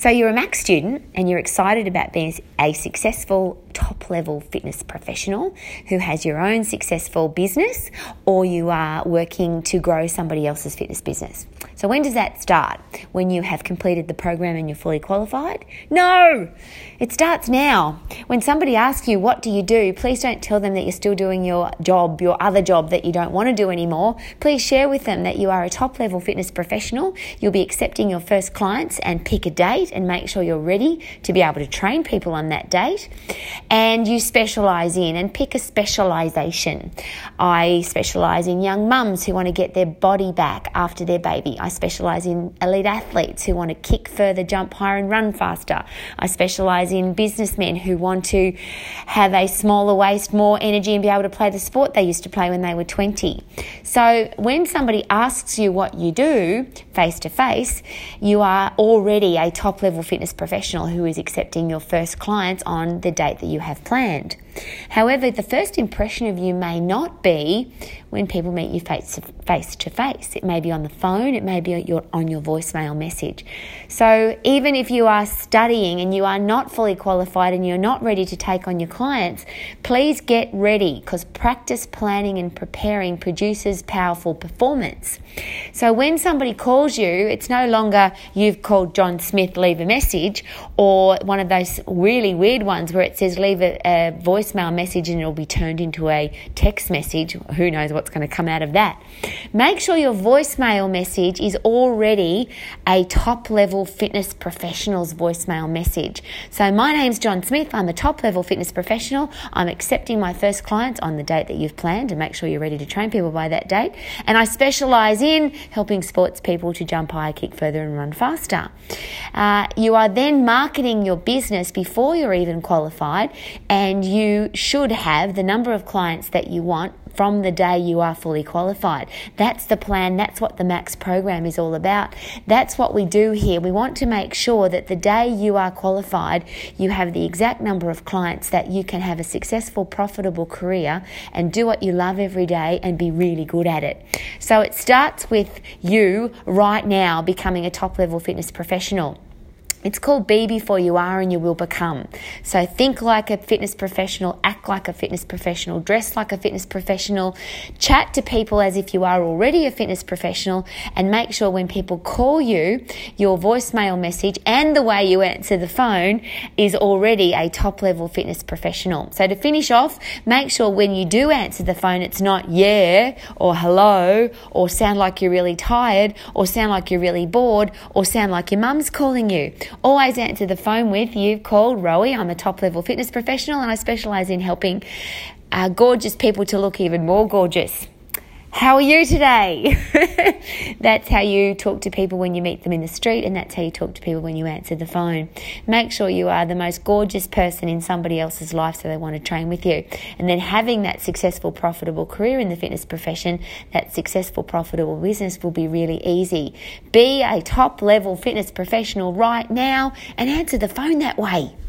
So you're a Max student and you're excited about being a successful top-level fitness professional who has your own successful business, or you are working to grow somebody else's fitness business. So when does that start? When you have completed the program and you're fully qualified? No! It starts now. When somebody asks you, what do you do? Please don't tell them that you're still doing your job, your other job that you don't want to do anymore. Please share with them that you are a top-level fitness professional. You'll be accepting your first clients, and pick a date and make sure you're ready to be able to train people on that date. And you specialise in, and pick a specialisation. I specialise in young mums who want to get their body back after their baby. I specialise in elite athletes who want to kick further, jump higher and run faster. I specialise in businessmen who want to have a smaller waist, more energy, and be able to play the sport they used to play when they were 20. So when somebody asks you what you do face to face, you are already a top-level fitness professional who is accepting your first clients on the date that you have planned. However, the first impression of you may not be when people meet you face to face. It may be on the phone, it may be on your voicemail message. So even if you are studying and you are not fully qualified and you're not ready to take on your clients, please get ready, because practice, planning and preparing produces powerful performance. So when somebody calls you, it's no longer you've called John Smith, leave a message, or one of those really weird ones where it says leave a voicemail message and it'll be turned into a text message. Who knows what's going to come out of that? Make sure your voicemail message is already a top-level fitness professional's voicemail message. So my name's John Smith. I'm a top-level fitness professional. I'm accepting my first clients on the date that you've planned, and make sure you're ready to train people by that date. And I specialise in helping sports people to jump higher, kick further and run faster. You are then marketing your business before you're even qualified, and you should have the number of clients that you want from the day you are fully qualified. That's the plan. That's what the Max program is all about. That's what we do here. We want to make sure that the day you are qualified, you have the exact number of clients that you can have a successful, profitable career and do what you love every day and be really good at it. So it starts with you right now becoming a top-level fitness professional. It's called Be Before You Are and You Will Become. So think like a fitness professional, act like a fitness professional, dress like a fitness professional, chat to people as if you are already a fitness professional, and make sure when people call you, your voicemail message and the way you answer the phone is already a top-level fitness professional. So to finish off, make sure when you do answer the phone, it's not yeah or hello or sound like you're really tired or sound like you're really bored or sound like your mum's calling you. Always answer the phone with, you've called Rowie. I'm a top-level fitness professional and I specialise in helping gorgeous people to look even more gorgeous. How are you today? That's how you talk to people when you meet them in the street, and that's how you talk to people when you answer the phone. Make sure you are the most gorgeous person in somebody else's life so they want to train with you. And then having that successful, profitable career in the fitness profession, that successful, profitable business will be really easy. Be a top-level fitness professional right now and answer the phone that way.